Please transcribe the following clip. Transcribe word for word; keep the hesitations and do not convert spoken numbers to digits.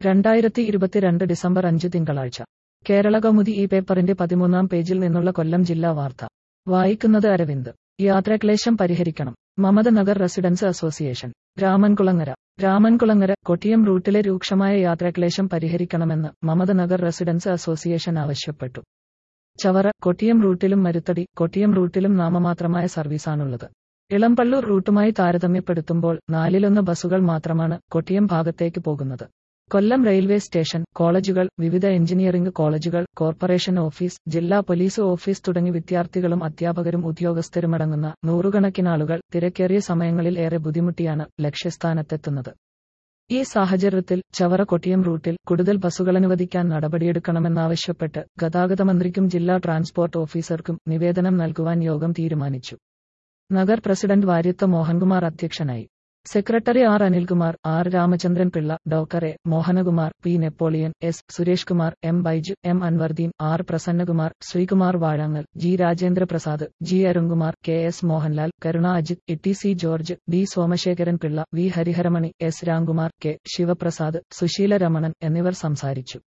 രണ്ടായിരത്തി ഇരുപത്തിരണ്ട് ഡിസംബർ അഞ്ച് തിങ്കളാഴ്ച കേരളകൗമുദി ഈ പേപ്പറിന്റെ പതിമൂന്നാം പേജിൽ നിന്നുള്ള കൊല്ലം ജില്ലാ വാർത്ത വായിക്കുന്നത് അരവിന്ദ്. യാത്രാക്ലേശം പരിഹരിക്കണം. Mamata Nagar residents association Ramankulangara. രാമൻകുളങ്ങര കൊട്ടിയം റൂട്ടിലെ രൂക്ഷമായ യാത്രാക്ലേശം പരിഹരിക്കണമെന്ന് മമത നഗർ റെസിഡൻസ് അസോസിയേഷൻ ആവശ്യപ്പെട്ടു. ചവറ കൊട്ടിയം റൂട്ടിലും മരുത്തടി കൊട്ടിയം റൂട്ടിലും നാമമാത്രമായ സർവീസാണുള്ളത്. ഇളമ്പള്ളൂർ റൂട്ടുമായി താരതമ്യപ്പെടുത്തുമ്പോൾ നാലിലൊന്ന് ബസ്സുകൾ മാത്രമാണ് കൊട്ടിയം ഭാഗത്തേക്ക് പോകുന്നത്. കൊല്ലം റെയിൽവേ സ്റ്റേഷൻ, കോളേജുകൾ, വിവിധ എഞ്ചിനീയറിംഗ് കോളേജുകൾ, കോർപ്പറേഷൻ ഓഫീസ്, ജില്ലാ പോലീസ് ഓഫീസ് തുടങ്ങി വിദ്യാർത്ഥികളും അധ്യാപകരും ഉദ്യോഗസ്ഥരുമടങ്ങുന്ന നൂറുകണക്കിനാളുകൾ തിരക്കേറിയ സമയങ്ങളിൽ ഏറെ ബുദ്ധിമുട്ടിയാണ് ലക്ഷ്യസ്ഥാനത്തെത്തുന്നത്. ഈ സാഹചര്യത്തിൽ ചവറ കൊട്ടിയം റൂട്ടിൽ കൂടുതൽ ബസ്സുകൾ അനുവദിക്കാൻ നടപടിയെടുക്കണമെന്നാവശ്യപ്പെട്ട് ഗതാഗത മന്ത്രിക്കും ജില്ലാ ട്രാൻസ്പോർട്ട് ഓഫീസർക്കും നിവേദനം നൽകുവാൻ യോഗം തീരുമാനിച്ചു. നഗർ പ്രസിഡന്റ് വാര്യത്ത് മോഹൻകുമാർ അധ്യക്ഷനായി. Secretary R Anilkumar, R Ramachandran Pillai, doctor A Mohanakumar, P Napoleon, S Suresh Kumar, M Baiju, M Anwardeen, R Prasannakumar, Sreekumar Vazhangal, G Rajendraprasad, G Arunkumar, K S Mohanlal, Karuna Ajith, E C George, D Somasekharan Pillai, V Hariharamani, S Ramkumar, K Sivaprasad, Susheela Ramanan എന്നിവർ സംസാരിച്ചു.